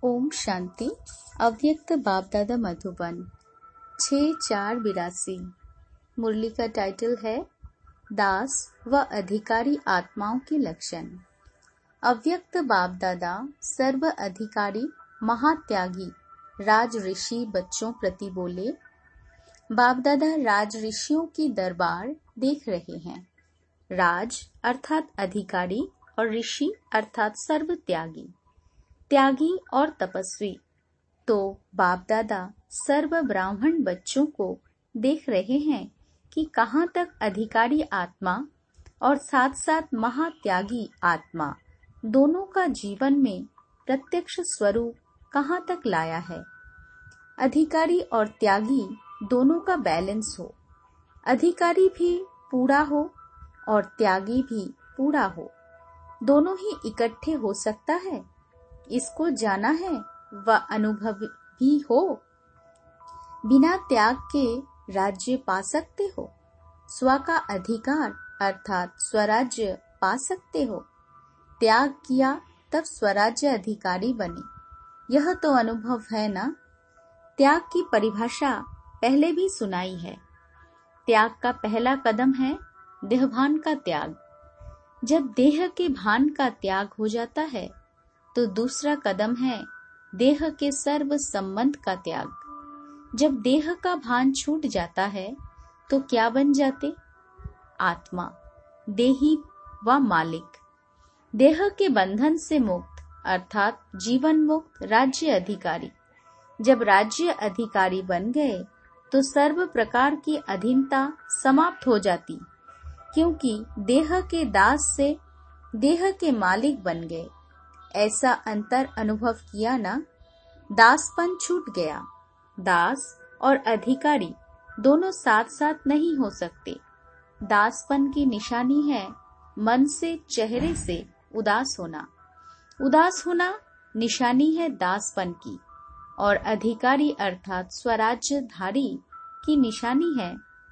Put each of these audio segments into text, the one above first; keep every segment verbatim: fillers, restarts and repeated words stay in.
ओम शांति। अव्यक्त बाप दादा मधुबन छः चार बिरासी। मुरली का टाइटल है दास व अधिकारी आत्माओं के लक्षण। अव्यक्त बाप दादा सर्व अधिकारी महात्यागी राज ऋषि बच्चों प्रति बोले। बाप दादा राज ऋषियों की दरबार देख रहे हैं। राज अर्थात अधिकारी और ऋषि अर्थात सर्व त्यागी त्यागी और तपस्वी। तो बाप दादा सर्व ब्राह्मण बच्चों को देख रहे हैं कि कहाँ तक अधिकारी आत्मा और साथ साथ महात्यागी आत्मा दोनों का जीवन में प्रत्यक्ष स्वरूप कहाँ तक लाया है। अधिकारी और त्यागी दोनों का बैलेंस हो, अधिकारी भी पूरा हो और त्यागी भी पूरा हो, दोनों ही इकट्ठे हो सकता है। इसको जाना है व अनुभव भी हो। बिना त्याग के राज्य पा सकते हो, स्व का अधिकार अर्थात स्वराज्य पा सकते हो। त्याग किया तब स्वराज्य अधिकारी बने, यह तो अनुभव है ना। त्याग की परिभाषा पहले भी सुनाई है। त्याग का पहला कदम है देहभान का त्याग। जब देह के भान का त्याग हो जाता है तो दूसरा कदम है देह के सर्व संबंध का त्याग। जब देह का भान छूट जाता है तो क्या बन जाते? आत्मा, देही व मालिक। देह के बंधन से मुक्त अर्थात जीवन मुक्त राज्य अधिकारी। जब राज्य अधिकारी बन गए तो सर्व प्रकार की अधीनता समाप्त हो जाती, क्योंकि देह के दास से देह के मालिक बन गए। ऐसा अंतर अनुभव किया ना। दासपन छूट गया। दास और अधिकारी दोनों साथ साथ नहीं हो सकते। दासपन की निशानी है मन से चेहरे से उदास होना। उदास होना निशानी है दासपन की। और अधिकारी अर्थात स्वराज्यधारी की निशानी है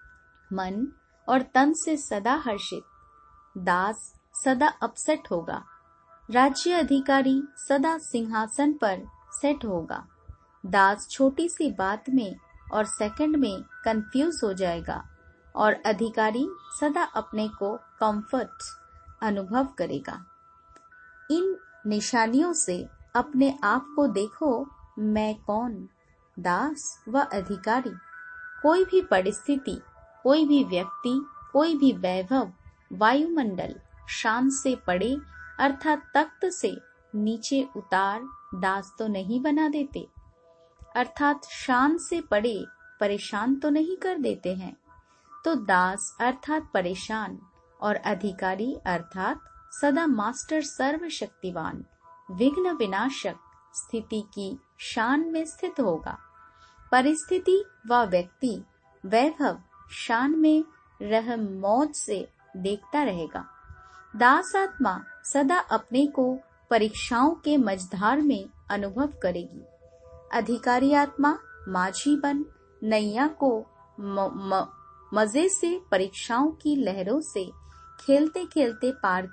मन और तन से सदा हर्षित। दास सदा अपसेट होगा, राज्य अधिकारी सदा सिंहासन पर सेट होगा। दास छोटी सी बात में और सेकंड में कंफ्यूज हो जाएगा और अधिकारी सदा अपने को कंफर्ट अनुभव करेगा। इन निशानियों से अपने आप को देखो, मैं कौन? दास व अधिकारी। कोई भी परिस्थिति, कोई भी व्यक्ति, कोई भी वैभव वायुमंडल शान से पड़े अर्थात तख्त से नीचे उतार दास तो नहीं बना देते, अर्थात शान से पड़े परेशान तो नहीं कर देते हैं। तो दास अर्थात परेशान और अधिकारी अर्थात सदा मास्टर सर्वशक्तिवान विघ्न विनाशक स्थिति की शान में स्थित होगा। परिस्थिति व व्यक्ति वैभव शान में रह मौज से देखता रहेगा। दास आत्मा सदा अपने को परीक्षाओं के मझधार में अनुभव करेगी। अधिकारी आत्मा माझी बन नैया को म, म, मजे से परीक्षाओं की लहरों से खेलते खेलते पार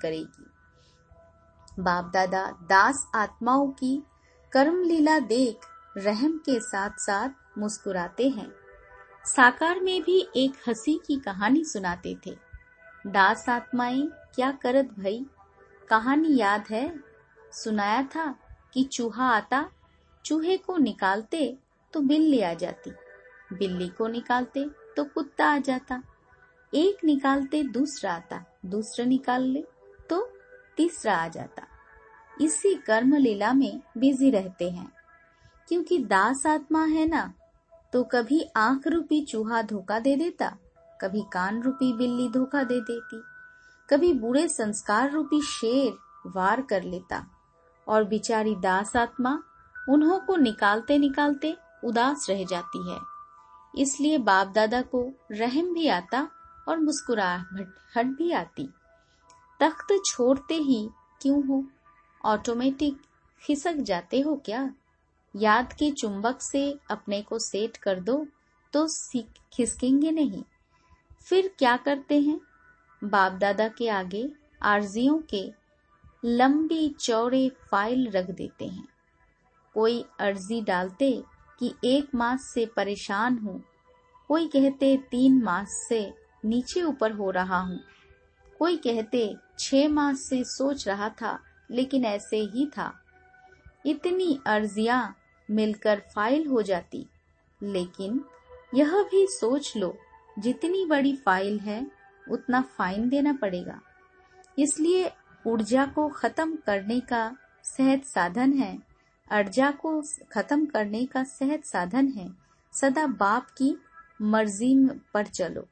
करेगी। बाप दादा दास आत्माओं की कर्म लीला देख रहम के साथ साथ मुस्कुराते हैं। साकार में भी एक हंसी की कहानी सुनाते थे। दास आत्माएं क्या करत भई? कहानी याद है? सुनाया था कि चूहा आता, चूहे को निकालते तो बिल्ली आ जाती, बिल्ली को निकालते तो कुत्ता आ जाता, एक निकालते दूसरा आता, दूसरा निकाल ले तो तीसरा आ जाता। इसी कर्म लीला में बिजी रहते हैं। क्योंकि दास आत्मा है ना, तो कभी आंख रूपी चूहा धोखा दे देता, कभी कान रूपी बिल्ली धोखा दे देती, कभी बुरे संस्कार रूपी शेर वार कर लेता और बेचारी दास आत्मा उन्हों को निकालते निकालते उदास रह जाती है। इसलिए बाप दादा को रहम भी आता और मुस्कुराहट भी आती। तख्त छोड़ते ही क्यों हो, ऑटोमेटिक खिसक जाते हो क्या? याद के चुंबक से अपने को सेट कर दो तो खिसकेंगे नहीं। फिर क्या करते हैं? बाप दादा के आगे आरजियों के लंबी चौड़े फाइल रख देते हैं। कोई अर्जी डालते कि एक मास से परेशान हूँ, कोई कहते तीन मास से नीचे ऊपर हो रहा हूँ, कोई कहते छह मास से सोच रहा था लेकिन ऐसे ही था। इतनी अर्जियां मिलकर फाइल हो जाती। लेकिन यह भी सोच लो, जितनी बड़ी फाइल है उतना फाइन देना पड़ेगा। इसलिए ऊर्जा को खत्म करने का सहज साधन है, अर्जा को खत्म करने का सहज साधन है, सदा बाप की मर्जी पर चलो।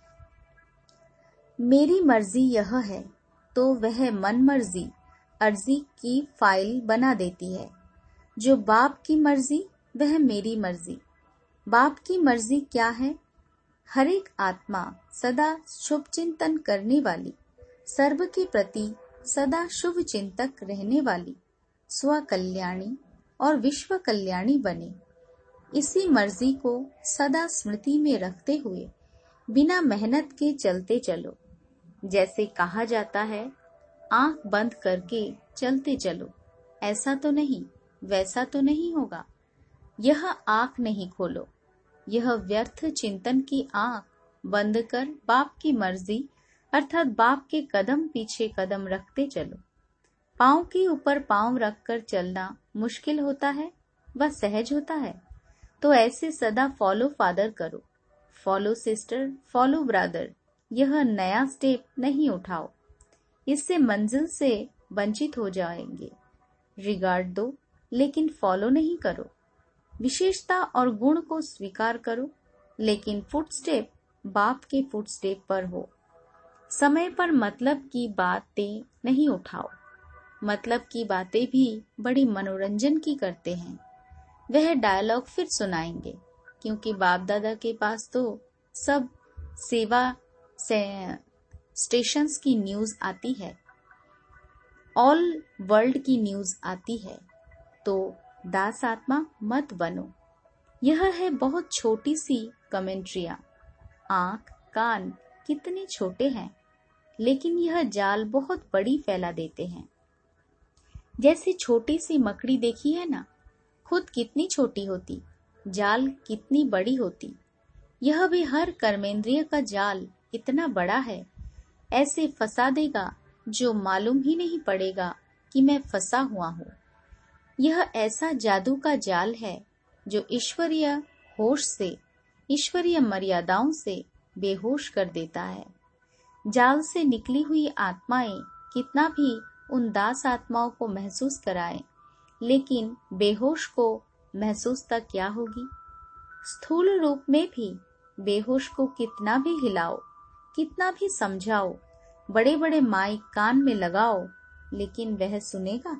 मेरी मर्जी यह है तो वह मन मर्जी अर्जी की फाइल बना देती है। जो बाप की मर्जी वह मेरी मर्जी। बाप की मर्जी क्या है? हर एक आत्मा सदा शुभ चिंतन करने वाली, सर्व के प्रति सदा शुभ चिंतक रहने वाली, स्व कल्याणी और विश्व कल्याणी बने। इसी मर्जी को सदा स्मृति में रखते हुए बिना मेहनत के चलते चलो। जैसे कहा जाता है, आंख बंद करके चलते चलो। ऐसा तो नहीं, वैसा तो नहीं होगा। यह आंख नहीं खोलो, यह व्यर्थ चिंतन की आंख बंद कर बाप की मर्जी अर्थात बाप के कदम पीछे कदम रखते चलो। पाँव के ऊपर पाँव रखकर चलना मुश्किल होता है, वह सहज होता है। तो ऐसे सदा फॉलो फादर करो, फॉलो सिस्टर, फॉलो ब्रदर। यह नया स्टेप नहीं उठाओ, इससे मंजिल से वंचित हो जाएंगे। रिगार्ड दो लेकिन फॉलो नहीं करो। विशेषता और गुण को स्वीकार करो, लेकिन फुटस्टेप बाप के फुटस्टेप पर हो। समय पर मतलब की बातें नहीं उठाओ। मतलब की बातें भी बड़ी मनोरंजन की करते हैं। वह डायलॉग फिर सुनाएंगे, क्योंकि बाप दादा के पास तो सब सेवा से स्टेशंस की न्यूज आती है, ऑल वर्ल्ड की न्यूज आती है। तो दास आत्मा मत बनो। यह है बहुत छोटी सी कमेंट्रिया। आंख कान कितने छोटे हैं, लेकिन यह जाल बहुत बड़ी फैला देते हैं। जैसे छोटी सी मकड़ी देखी है ना, खुद कितनी छोटी होती, जाल कितनी बड़ी होती। यह भी हर कर्मेंद्रिय का जाल इतना बड़ा है, ऐसे फंसा देगा जो मालूम ही नहीं पड़ेगा कि मैं फंसा हुआ हूँ। यह ऐसा जादू का जाल है जो ईश्वरीय होश से, ईश्वरीय मर्यादाओं से बेहोश कर देता है। जाल से निकली हुई आत्माएं कितना भी उन दास आत्माओं को महसूस कराएं, लेकिन बेहोश को महसूस तक क्या होगी। स्थूल रूप में भी बेहोश को कितना भी हिलाओ, कितना भी समझाओ, बड़े बड़े माइक कान में लगाओ, लेकिन वह सुनेगा?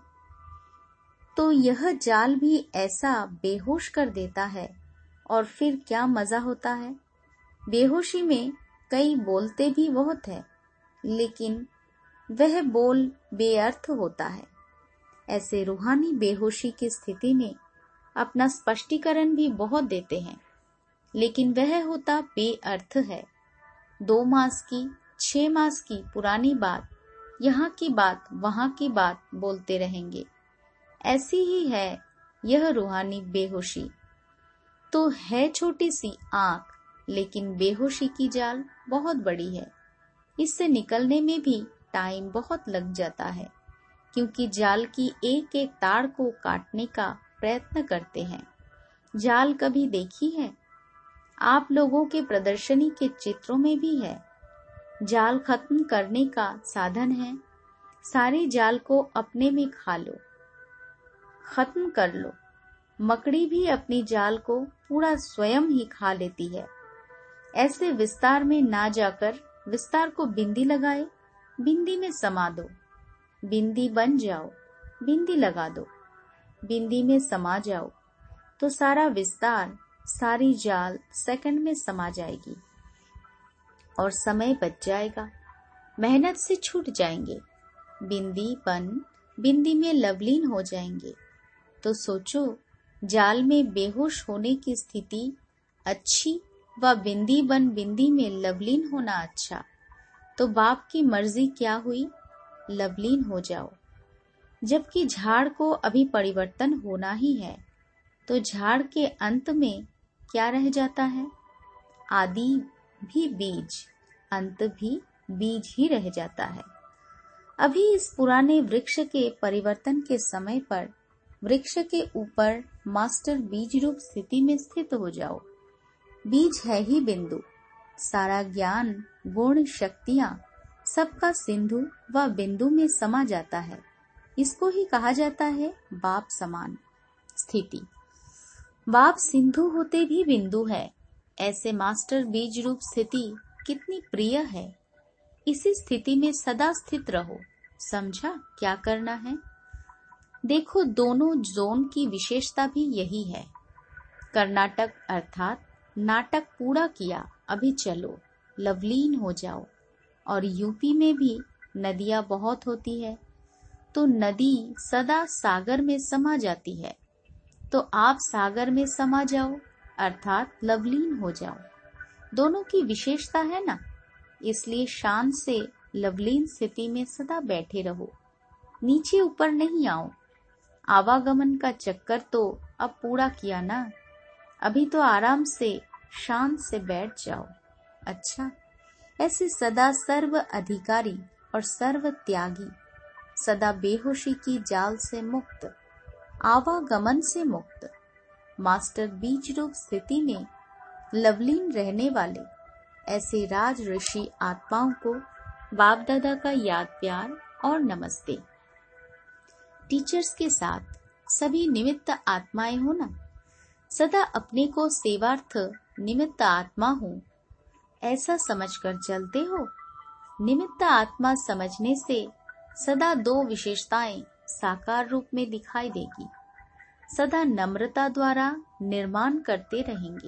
तो यह जाल भी ऐसा बेहोश कर देता है। और फिर क्या मजा होता है। बेहोशी में कई बोलते भी बहुत है, लेकिन वह बोल बेअर्थ होता है। ऐसे रूहानी बेहोशी की स्थिति में अपना स्पष्टीकरण भी बहुत देते हैं, लेकिन वह होता बेअर्थ है। दो मास की, छह मास की पुरानी बात, यहाँ की बात, वहां की बात बोलते रहेंगे। ऐसी ही है यह रूहानी बेहोशी। तो है छोटी सी आंख, लेकिन बेहोशी की जाल बहुत बड़ी है। इससे निकलने में भी टाइम बहुत लग जाता है, क्योंकि जाल की एक एक तार को काटने का प्रयत्न करते हैं। जाल कभी देखी है? आप लोगों के प्रदर्शनी के चित्रों में भी है। जाल खत्म करने का साधन है। सारे जाल को अपने में खा लो, खत्म कर लो। मकड़ी भी अपनी जाल को पूरा स्वयं ही खा लेती है। ऐसे विस्तार में ना जाकर विस्तार को बिंदी लगाए, बिंदी में समा दो। बिंदी बन जाओ, बिंदी लगा दो, बिंदी में समा जाओ, तो सारा विस्तार, सारी जाल सेकंड में समा जाएगी और समय बच जाएगा। मेहनत से छूट जाएंगे। बिंदी बन बिंदी में लवलीन हो जाएंगे। तो सोचो, जाल में बेहोश होने की स्थिति अच्छी व बिंदी बन बिंदी में लवलीन होना अच्छा। तो बाप की मर्जी क्या हुई? लवलीन हो जाओ। जबकि झाड़ को अभी परिवर्तन होना ही है, तो झाड़ के अंत में क्या रह जाता है? आदि भी बीज, अंत भी बीज ही रह जाता है। अभी इस पुराने वृक्ष के परिवर्तन के समय पर वृक्ष के ऊपर मास्टर बीज रूप स्थिति में स्थित हो जाओ। बीज है ही बिंदु, सारा ज्ञान, गुण, शक्तियां सबका सिंधु व बिंदु में समा जाता है। इसको ही कहा जाता है बाप समान स्थिति। बाप सिंधु होते भी बिंदु है। ऐसे मास्टर बीज रूप स्थिति कितनी प्रिय है। इसी स्थिति में सदा स्थित रहो। समझा क्या करना है? देखो, दोनों जोन की विशेषता भी यही है। कर्नाटक अर्थात नाटक पूरा किया, अभी चलो लवलीन हो जाओ। और यूपी में भी नदियां बहुत होती है, तो नदी सदा सागर में समा जाती है, तो आप सागर में समा जाओ अर्थात लवलीन हो जाओ। दोनों की विशेषता है ना, इसलिए शान से लवलीन स्थिति में सदा बैठे रहो। नीचे ऊपर नहीं आओ। आवागमन का चक्कर तो अब पूरा किया ना, अभी तो आराम से शांत से बैठ जाओ। अच्छा, ऐसे सदा सर्व अधिकारी और सर्व त्यागी, सदा बेहोशी की जाल से मुक्त, आवागमन से मुक्त, मास्टर बीज रूप स्थिति में लवलीन रहने वाले ऐसे राज ऋषि आत्माओं को बाप दादा का याद प्यार और नमस्ते। टीचर्स के साथ सभी निमित्त आत्माएं हो ना, सदा अपने को सेवार्थ निमित्त आत्मा हूँ ऐसा समझकर चलते हो। निमित्त आत्मा समझने से सदा दो विशेषताएं साकार रूप में दिखाई देगी। सदा नम्रता द्वारा निर्माण करते रहेंगे,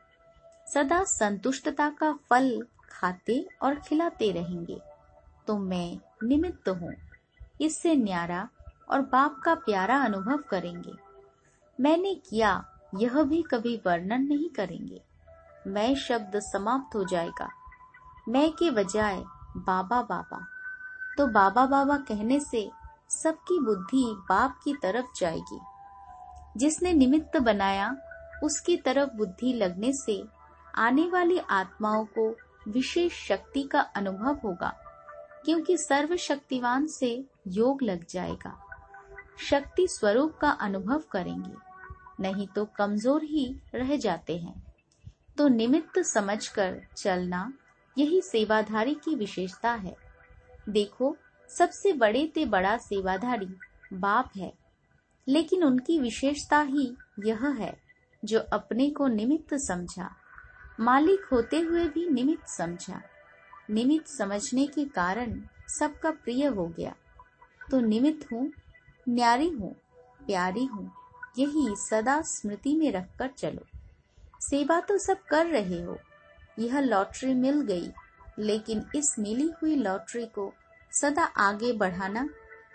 सदा संतुष्टता का फल खाते और खिलाते रहेंगे। तो मैं निमित्त हूँ, इससे न्यारा और बाप का प्यारा अनुभव करेंगे। मैंने किया यह भी कभी वर्णन नहीं करेंगे। मैं शब्द समाप्त हो जाएगा। मैं के बजाय बाबा बाबा, तो बाबा बाबा कहने से सबकी बुद्धि बाप की तरफ जाएगी। जिसने निमित्त बनाया उसकी तरफ बुद्धि लगने से आने वाली आत्माओं को विशेष शक्ति का अनुभव होगा, क्योंकि सर्वशक्तिवान से योग लग जाएगा। शक्ति स्वरूप का अनुभव करेंगे, नहीं तो कमजोर ही रह जाते हैं। तो निमित्त समझकर चलना यही सेवाधारी की विशेषता है। देखो, सबसे बड़े ते बड़ा सेवाधारी बाप है, लेकिन उनकी विशेषता ही यह है जो अपने को निमित्त समझा, मालिक होते हुए भी निमित्त समझा। निमित्त समझने के कारण सबका प्रिय हो गया। तो निमित्त हूँ, न्यारी हूँ, प्यारी हूँ, यही सदा स्मृति में रखकर चलो। सेवा तो सब कर रहे हो। यह लॉटरी मिल गई, लेकिन इस मिली हुई लॉटरी को सदा आगे बढ़ाना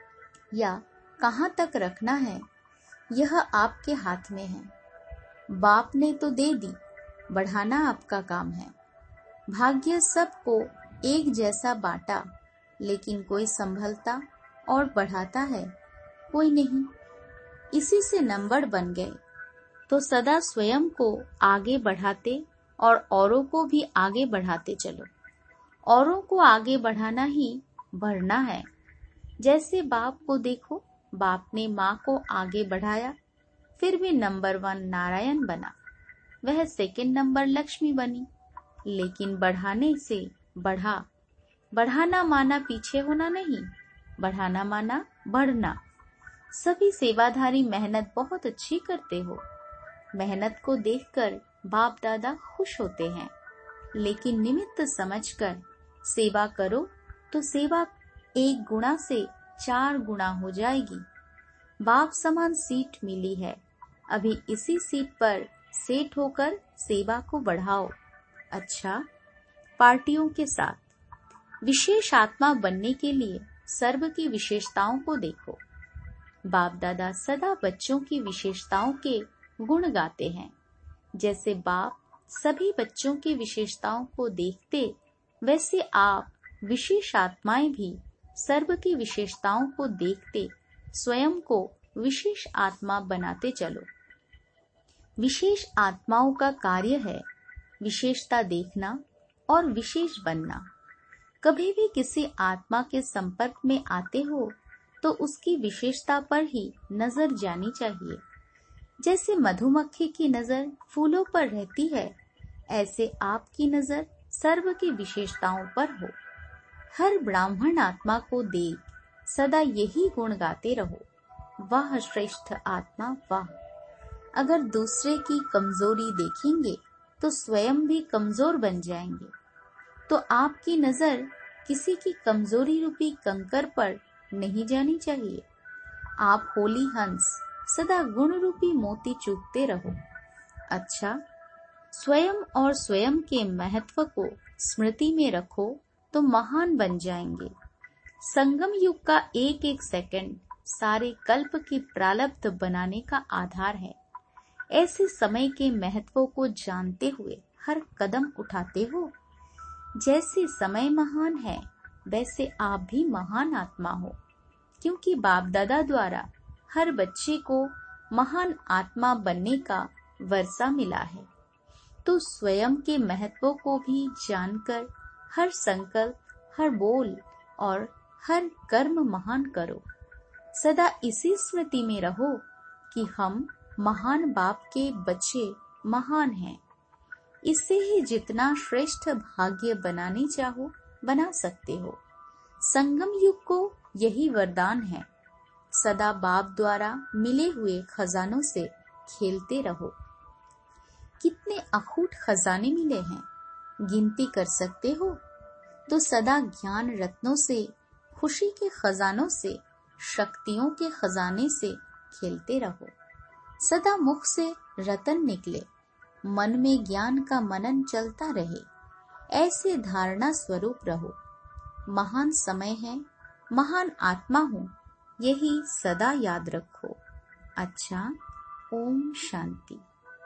या कहाँ तक रखना है, यह आपके हाथ में है। बाप ने तो दे दी, बढ़ाना आपका काम है। भाग्य सबको एक जैसा बांटा, लेकिन कोई संभलता और बढ़ाता है, कोई नहीं। इसी से नंबर बन गए। तो सदा स्वयं को आगे बढ़ाते और औरों को भी आगे बढ़ाते चलो। औरों को आगे बढ़ाना ही बढ़ना है। जैसे बाप को देखो, बाप ने माँ को आगे बढ़ाया, फिर भी नंबर वन नारायण बना, वह सेकंड नंबर लक्ष्मी बनी। लेकिन बढ़ाने से बढ़ा। बढ़ाना माना पीछे होना नहीं, बढ़ाना माना बढ़ना। सभी सेवाधारी मेहनत बहुत अच्छी करते हो। मेहनत को देखकर बाप दादा खुश होते हैं। लेकिन निमित्त समझकर सेवा करो तो सेवा एक गुना से चार गुना हो जाएगी। बाप समान सीट मिली है, अभी इसी सीट पर सेट होकर सेवा को बढ़ाओ। अच्छा, पार्टियों के साथ विशेष आत्मा बनने के लिए सर्व की विशेषताओं को देखो। बाप दादा सदा बच्चों की विशेषताओं के गुण गाते हैं। जैसे बाप सभी बच्चों की विशेषताओं को देखते, वैसे आप विशेष आत्माएं भी सर्व की विशेषताओं को देखते स्वयं को विशेष आत्मा बनाते चलो। विशेष आत्माओं का कार्य है विशेषता देखना और विशेष बनना। कभी भी किसी आत्मा के संपर्क में आते हो तो उसकी विशेषता पर ही नजर जानी चाहिए। जैसे मधुमक्खी की नजर फूलों पर रहती है, ऐसे आपकी नजर सर्व की विशेषताओं पर हो। हर ब्राह्मण आत्मा को देख सदा यही गुण गाते रहो, वाह श्रेष्ठ आत्मा वाह। अगर दूसरे की कमजोरी देखेंगे तो स्वयं भी कमजोर बन जाएंगे। तो आपकी नजर किसी की कमजोरी रूपी कंकर पर नहीं जानी चाहिए। आप होली हंस सदा गुण रूपी मोती चूकते रहो। अच्छा, स्वयं और स्वयं के महत्व को स्मृति में रखो तो महान बन जाएंगे। संगम युग का एक एक सेकंड सारे कल्प की प्रारब्ध बनाने का आधार है। ऐसे समय के महत्व को जानते हुए हर कदम उठाते हो। जैसे समय महान है वैसे आप भी महान आत्मा हो, क्योंकि बाप दादा द्वारा हर बच्चे को महान आत्मा बनने का वर्षा मिला है। तो स्वयं के महत्व को भी जानकर हर संकल्प, हर बोल और हर कर्म महान करो। सदा इसी स्मृति में रहो कि हम महान बाप के बच्चे महान हैं। इससे ही जितना श्रेष्ठ भाग्य बनाने चाहो बना सकते हो। संगम युग को यही वरदान है। सदा बाप द्वारा मिले हुए खजानों से खेलते रहो। कितने अखूट खजाने मिले हैं, गिनती कर सकते हो? तो सदा ज्ञान रत्नों से, खुशी के खजानों से, शक्तियों के खजाने से खेलते रहो। सदा मुख से रतन निकले, मन में ज्ञान का मनन चलता रहे। ऐसे धारणा स्वरूप रहो। महान समय है, महान आत्मा हूँ, यही सदा याद रखो। अच्छा, ओम शांति।